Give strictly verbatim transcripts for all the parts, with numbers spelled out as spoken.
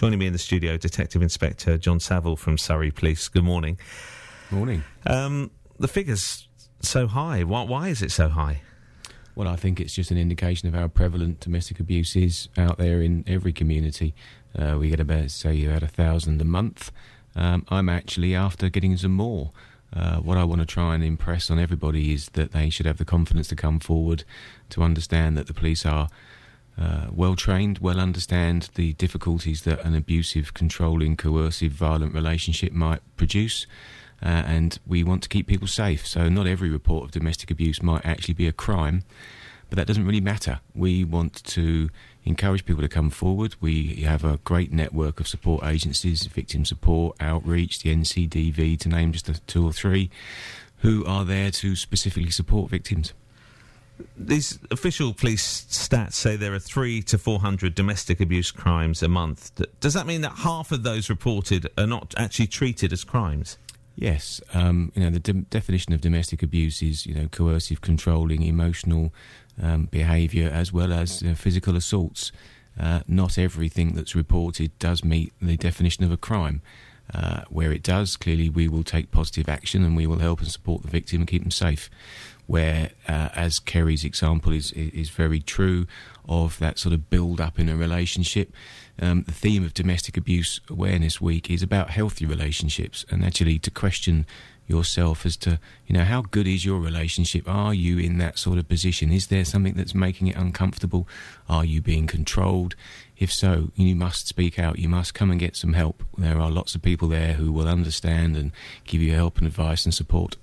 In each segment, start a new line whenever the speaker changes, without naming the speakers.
Joining me in the studio, Detective Inspector John Saville from Surrey Police. Good morning.
Morning.
Um, the figure's so high. Why, why is it so high?
Well, I think it's just an indication of how prevalent domestic abuse is out there in every community. Uh, we get about, say, about a thousand a month. Um, I'm actually after getting some more. Uh, what I want to try and impress on everybody is that they should have the confidence to come forward, to understand that the police are uh, well trained, well understand the difficulties that an abusive, controlling, coercive, violent relationship might produce. Uh, and we want to keep people safe. So not every report of domestic abuse might actually be a crime, but that doesn't really matter. We want to encourage people to come forward. We have a great network of support agencies, victim support, outreach, the N C D V, to name just a two or three, who are there to specifically support victims.
These official police stats say there are three to four hundred domestic abuse crimes a month. Does that mean that half of those reported are not actually treated as crimes?
Yes, um, you know, the de- definition of domestic abuse is, you know, coercive, controlling, emotional um, behaviour, as well as uh, physical assaults. Uh, not everything that's reported does meet the definition of a crime. Uh, where it does, clearly we will take positive action and we will help and support the victim and keep them safe. Where, uh, as Kerry's example is, is very true of that sort of build-up in a relationship, um, the theme of Domestic Abuse Awareness Week is about healthy relationships, and actually to question yourself as to, you know, how good is your relationship? Are you in that sort of position? Is there something that's making it uncomfortable? Are you being controlled? If so, you must speak out. You must come and get some help. There are lots of people there who will understand and give you help and advice and support.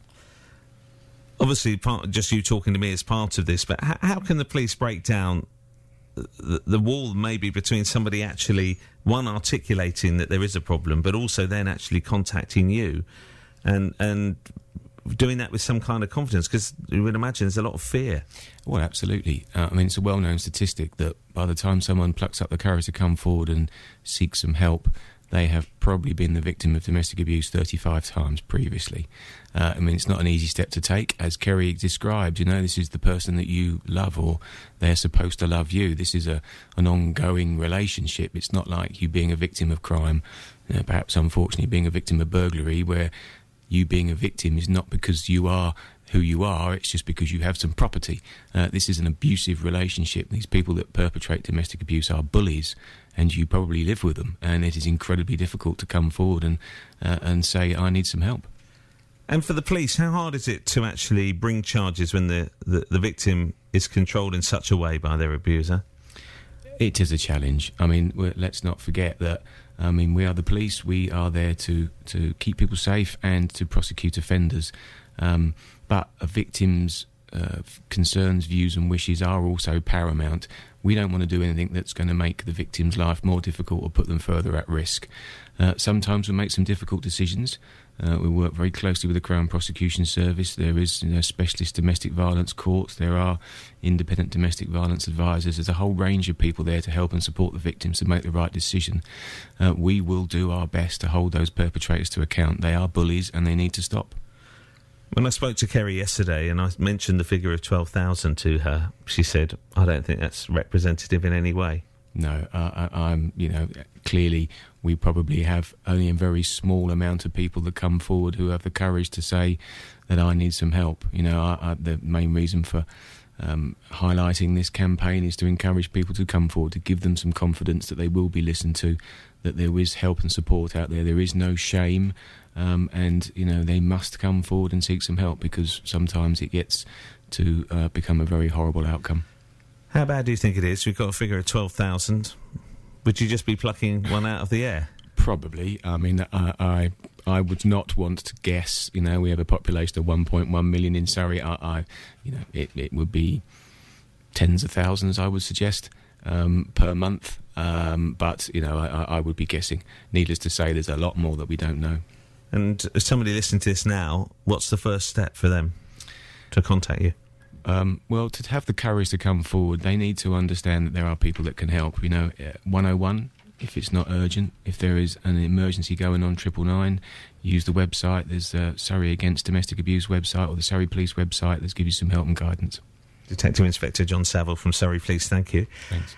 Obviously, part, just you talking to me is part of this, but how, how can the police break down the, the wall maybe between somebody actually, one, articulating that there is a problem, but also then actually contacting you and and doing that with some kind of confidence? Because you would imagine there's a lot of fear.
Well, absolutely. Uh, I mean, it's a well-known statistic that by the time someone plucks up the courage to come forward and seek some help, they have probably been the victim of domestic abuse thirty-five times previously. Uh, I mean, it's not an easy step to take. As Kerry described, you know, this is the person that you love, or they're supposed to love you. This is a an ongoing relationship. It's not like you being a victim of crime, you know, perhaps unfortunately being a victim of burglary, where you being a victim is not because you are who you are, it's just because you have some property. Uh, this is an abusive relationship. These people that perpetrate domestic abuse are bullies, and you probably live with them, and it is incredibly difficult to come forward and uh, and say, I need some help.
And for the police, how hard is it to actually bring charges when the, the, the victim is controlled in such a way by their abuser?
It is a challenge. I mean, we're, let's not forget that, I mean, we are the police. We are there to, to keep people safe and to prosecute offenders. Um, but a victim's uh, concerns, views and wishes are also paramount. We don't want to do anything that's going to make the victim's life more difficult or put them further at risk. Uh, sometimes we make some difficult decisions. Uh, we work very closely with the Crown Prosecution Service. There is, you know, specialist domestic violence courts. There are independent domestic violence advisors. There's a whole range of people there to help and support the victims to make the right decision. Uh, we will do our best to hold those perpetrators to account. They are bullies and they need to stop.
When I spoke to Kerry yesterday and I mentioned the figure of twelve thousand to her, she said, I don't think that's representative in any way.
No, uh, I, I'm, you know, clearly we probably have only a very small amount of people that come forward who have the courage to say that I need some help. You know, I, I, the main reason for um, highlighting this campaign is to encourage people to come forward, to give them some confidence that they will be listened to, that there is help and support out there. There is no shame, um, and, you know, they must come forward and seek some help, because sometimes it gets to uh, become a very horrible outcome.
How bad do you think it is? We've got a figure of twelve thousand. Would you just be plucking one out of the air?
Probably. I mean, I, I I would not want to guess. You know, we have a population of one point one million in Surrey. I, I you know, it, it would be tens of thousands, I would suggest, um, per month. Um, but, you know, I, I would be guessing. Needless to say, there's a lot more that we don't know.
And as somebody listening to this now, what's the first step for them to contact you?
Um, well, to have the courage to come forward, they need to understand that there are people that can help. You know, one oh one, if it's not urgent, if there is an emergency going on, triple nine, use the website. There's the Surrey Against Domestic Abuse website, or the Surrey Police website. Let's give you some help and guidance.
Detective Inspector John Saville from Surrey Police, thank you.
Thanks.